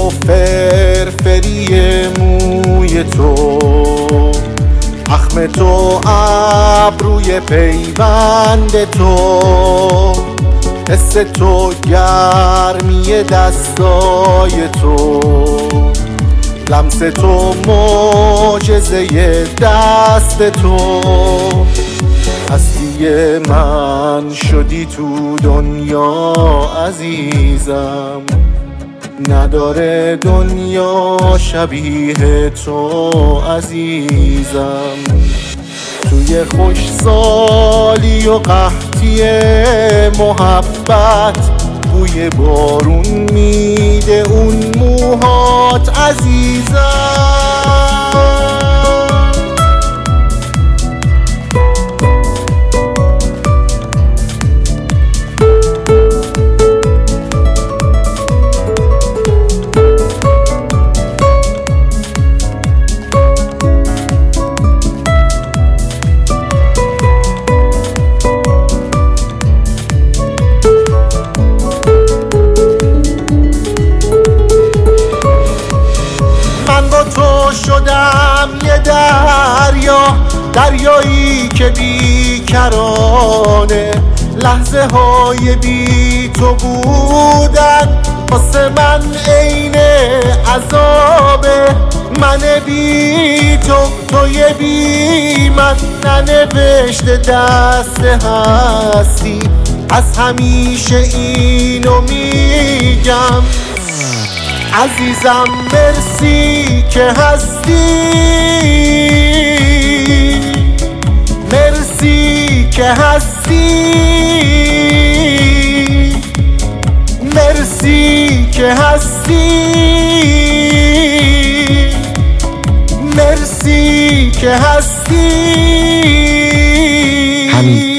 تو، فرفری موی تو، اخم تو، ابروی پیوند تو، حس تو، گرمی دستای تو، لمس تو، معجزه دست تو. هستی من شدی تو دنیا عزیزم، نداره دنیا شبیه تو عزیزم. توی خوشسالی و قحطی محبت، بوی بارون میده اون موهات عزیزم. من با تو شدم یه دریایی که بیکرانه، لحظه های بی تو بودن واسه من عین عذابه. من بی تو، توی بی من، ننوشته دست هستی. از همیشه اینو میگم عزیزم، مرسی که هستی، مرسی که هستی، مرسی که هستی، مرسی که هستی.